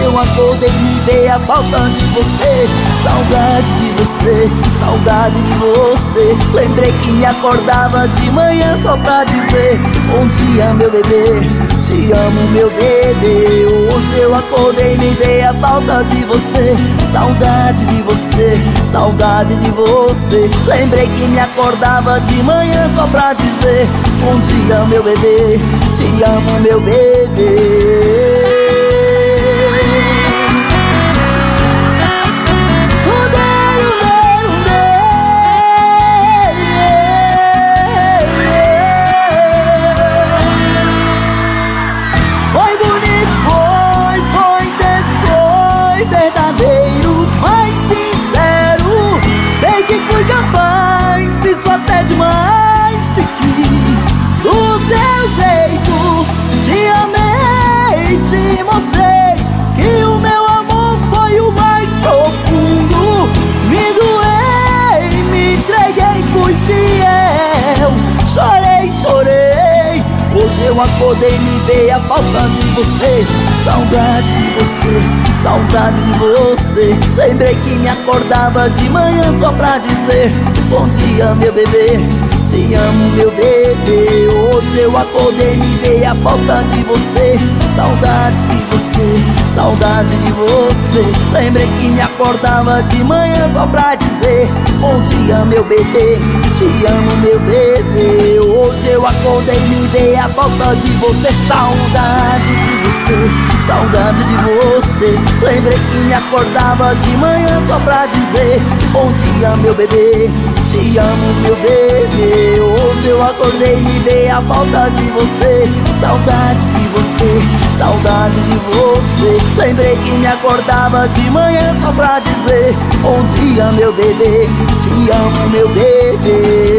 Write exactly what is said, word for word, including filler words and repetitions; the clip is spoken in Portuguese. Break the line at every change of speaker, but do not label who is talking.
eu acordei e me veio a falta de você. Saudade de você, saudade de você. Lembrei que me acordava de manhã só pra dizer: bom dia meu bebê, te amo meu bebê. Hoje eu acordei e me veio a falta de você. Saudade de você, saudade de você. Lembrei que me acordava de manhã só pra dizer: bom dia meu bebê, te amo meu bebê. Verdadeiro, mais sincero. Sei que fui capaz, fiz até demais. Te quis do teu jeito, te amei, te mostrei que o meu amor foi o mais profundo. Me doei, me entreguei, fui fiel. Chorei, chorei. Hoje eu acordei e me veio a falta de você. Saudade de você, saudade de você. Lembrei que me acordava de manhã só pra dizer: bom dia meu bebê, te amo meu bebê. Hoje eu acordei e me veio a falta de você. Saudade de você, saudade de você. Lembrei que me acordava de manhã só pra dizer: bom dia meu bebê, te amo meu bebê. Hoje eu acordei e me veio a falta de você. Saudade de você, saudade de você. Lembrei que me acordava de manhã só pra dizer: bom dia meu bebê, te amo meu bebê. Hoje eu acordei e me veio a falta de você. Saudade de você, saudade de você. Lembrei que me acordava de manhã só pra dizer: bom dia meu bebê, te amo meu bebê.